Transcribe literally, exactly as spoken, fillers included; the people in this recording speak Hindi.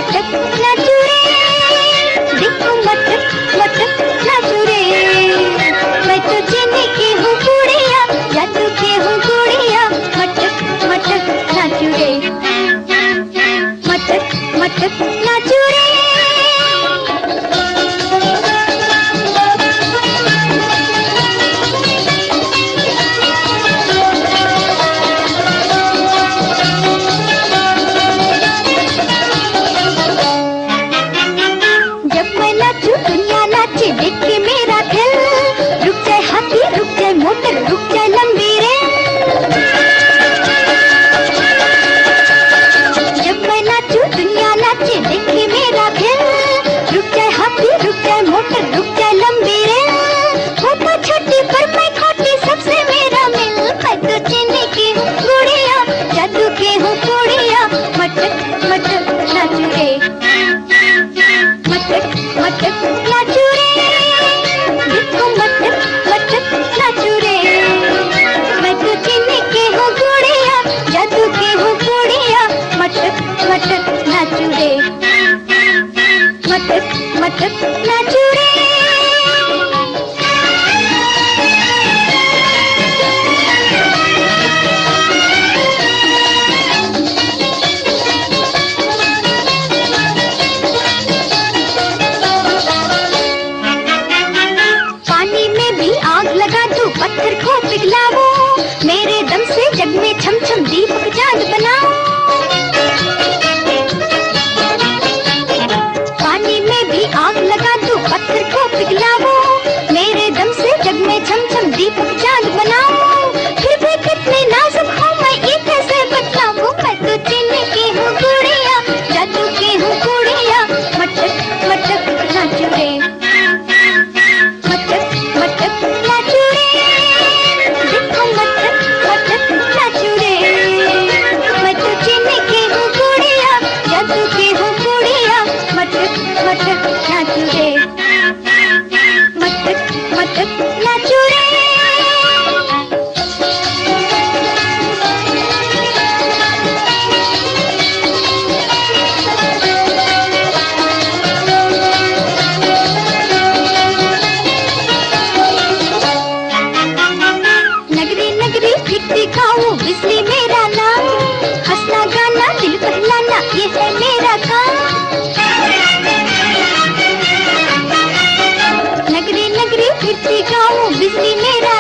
मटक नाचू रे, देखो मटक मटक नाचू रे। मैं तो चीनी की हूँ गुड़िया, जादू की हूँ गुड़िया, मटक मटक नाचू रे, मटक मटक नाचू रे। दुनिया नाचे देख के मेरा दिल, रुक जाए हाथी रुक जाए मोटर रुक जाए लंबी रेल। जब मैं नाचूं दुनिया नाचे देख के मेरा दिल, रुक जाए हाथी रुक जाए मोटर रुक जाए लंबी रेल। वो तो छोटी पर मैं खोटी सबसे मेरा मिल। मैं तो चीनी की हूँ गुड़िया, जादू की हूँ गुड़िया, मटक मटक नाचू रे, मटक मटक नाचू रे, देखो मटक मटक नाचू रे। मैं तो चीनी की हूँ गुड़िया, जादू की हूँ गुड़िया, मटक मटक नाचू रे, मटक मटक नाचू रे। पत्थर को पिघलाओ, मेरे दम से जग में छम छम दीपक चांद बनाओ। पानी में भी आग लगा दो, पत्थर को पिघलाओ, मेरे दम से जग में छम छम दीपक चांद बनाओ। फिर भी कितने नाजुक हूँ मैं ये कैसे बतलाऊं। मैं तो चीनी की हूँ गुड़िया, जादू की हूँ गुड़िया, मटक मटक नाचू रे, मटक मटक नाचू रे, देखो मटक मटक नाचू रे। मैं तो चीनी की हूँ गुड़िया, जादू की हूँ गुड़िया, मटक मटक नाचू रे, मटक मटक नाचू रे। फिरती गाऊं बिजली मेरा नाम, हंसना गाना दिल बहलाना ये है मेरा काम। नगरी नगरी फिरती गाऊं बिजली मेरा